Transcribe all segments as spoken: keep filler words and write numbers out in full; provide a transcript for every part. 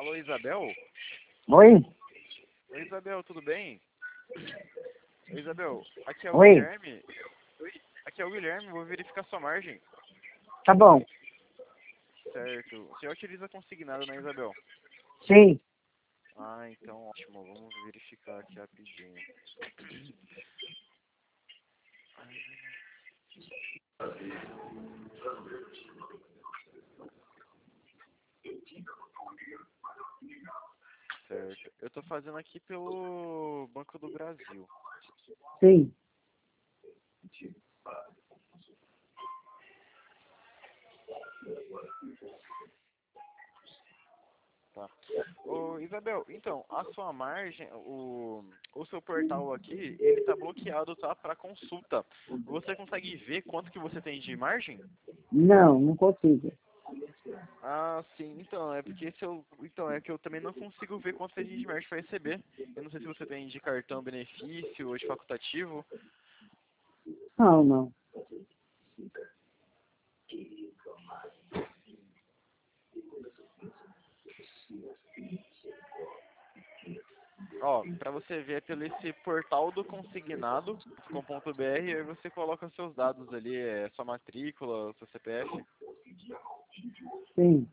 Alô, Isabel? Oi? Oi, Isabel, tudo bem? Oi, Isabel, aqui é o Oi? Guilherme. Oi, aqui é o Guilherme, vou verificar sua margem. Tá bom. Certo. Você utiliza consignado, né, Isabel? Sim. Ah, então ótimo. Vamos verificar aqui rapidinho. Certo. Eu tô fazendo aqui pelo Banco do Brasil. Sim. Tá. Ô, Isabel, então, a sua margem, o, o seu portal aqui, ele tá bloqueado, tá, para consulta. Você consegue ver quanto que você tem de margem? Não, não consigo. Ah, sim, então, é porque se eu, então, é que eu também não consigo ver quanto que a gente de margem vai receber. Eu não sei se você tem de cartão benefício ou de facultativo. Não, não. Ó, pra você ver é pelo esse portal do consignado ponto com ponto br, aí você coloca seus dados ali, é sua matrícula, seu C P F, Sim.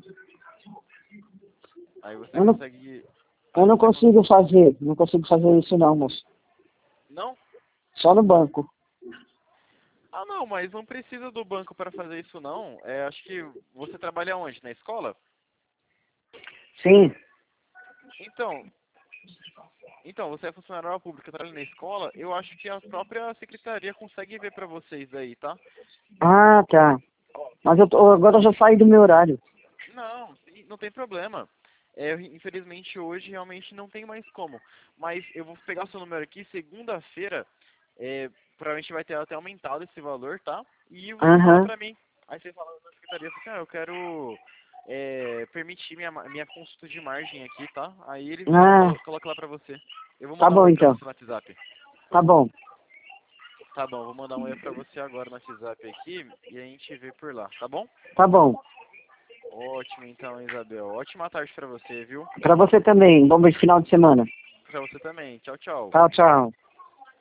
aí você Eu não, consegue, eu aí não você cons... consigo fazer. Não consigo fazer isso não, moço. Não? Só no banco. Ah, não, mas não precisa do banco para fazer isso não. É, acho que você trabalha onde? Na escola? Sim. Então, então você é funcionário público, trabalha na escola, eu acho que a própria secretaria consegue ver para vocês aí, tá? Ah, tá. Mas eu tô, agora eu já saí do meu horário. Não, sim, não tem problema. É, infelizmente hoje realmente não tem mais como. Mas eu vou pegar o seu número aqui, segunda-feira, é, provavelmente vai ter até aumentado esse valor, tá? E você fala Aham. pra mim. Aí você fala na secretaria, assim, ah, eu quero é, permitir minha, ma- minha consulta de margem aqui, tá? Aí eles Ah, colo colocam lá pra você. Eu vou tá mandar um bom oi pra então. você no WhatsApp. Tá bom. Tá bom, vou mandar um oi pra você agora no WhatsApp aqui e a gente vê por lá, tá bom? Tá bom. Ótimo então, Isabel. Ótima tarde pra você, viu? Pra você também. Bom final de semana. Pra você também. Tchau, tchau. Tchau, tchau.